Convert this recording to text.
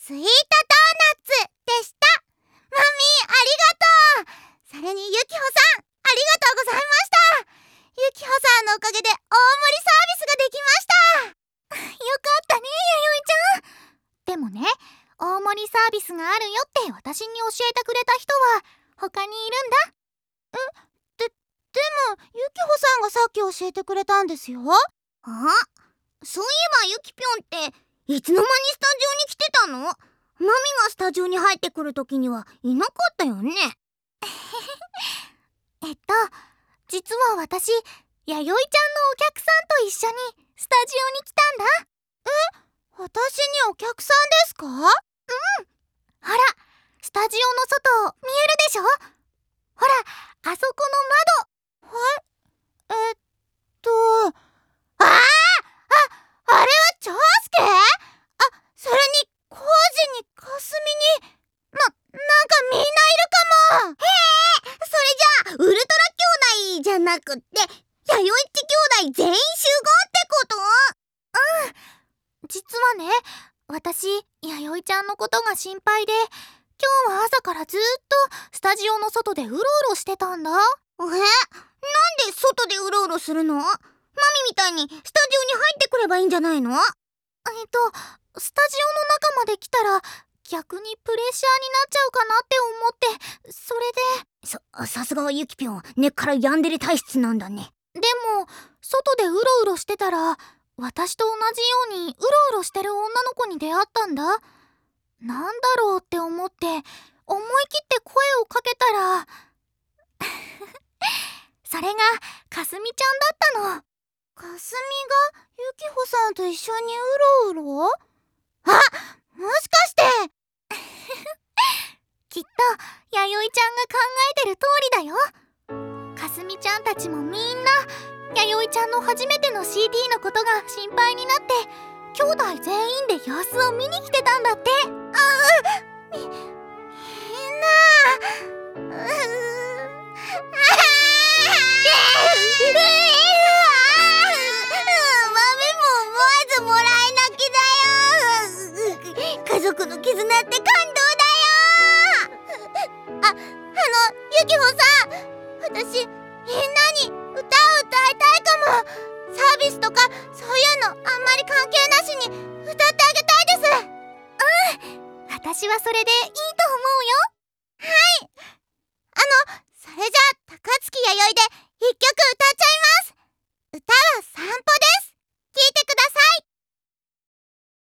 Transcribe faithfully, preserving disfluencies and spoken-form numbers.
スイートドーナツでした。マミー、ありがとう。それにユキホさん、ありがとうございました。ユキホさんのおかげで大盛りサービスができました。よかったね、弥生ちゃん。でもね、大盛りサービスがあるよって私に教えてくれた人は他にいるんだ。え、で、でもユキホさんがさっき教えてくれたんですよ。あ、そういえばユキぴょんっていつの間にスタジオに来てたの？マミがスタジオに入ってくる時にはいなかったよね。えっと実は私、弥生ちゃんのお客さんと一緒にスタジオに来たんだ。え、私にお客さんですか？うん。ほら、スタジオの外見えるでしょ？ほら、あそこの窓。はい、えっとああ、あ、あれは長介？あ、それにコウジにかすみに、な、なんかみんないるかも。へえ、それじゃあウルトラ兄弟じゃなくって弥生っち兄弟全員集合ってこと？うん。実はね、私弥生ちゃんのことが心配で、今日は朝からずーっとスタジオの外でうろうろしてたんだ。え、なんで外でうろうろするの？マミみたいにスタジオに入ってくればいいんじゃないの？えっとスタジオの中まで来たら逆にプレッシャーになっちゃうかなって思って、それで。さ、さすがはユキぴょん、根っからヤンデレ体質なんだね。でも外でうろうろしてたら私と同じようにうろうろしてる女の子に出会ったんだ。なんだろうって思って思い切って声をかけたらそれがかすみちゃんだったの。かすみがユキホさんと一緒にうろうろ？あ、もしかしてきっと弥生ちゃんが考えてる通りだよ。かすみちゃんたちもみんな弥生ちゃんの初めての シーディー のことが心配になって兄弟全員で様子を見に来てたんだって。あ、み、みんな、うー、あ豆も思わずもらい泣きだよ。家族の絆って感動だよ。あ、あのユキホさん、私みんなに歌を歌いたいかも。サービスとかそういうのあんまり関係なしに歌ってあげたいです。うん、私はそれでいいと思うよ。はい。あの、それじゃあ高槻弥生で一曲歌っちゃいます。歌は散歩です。聞いて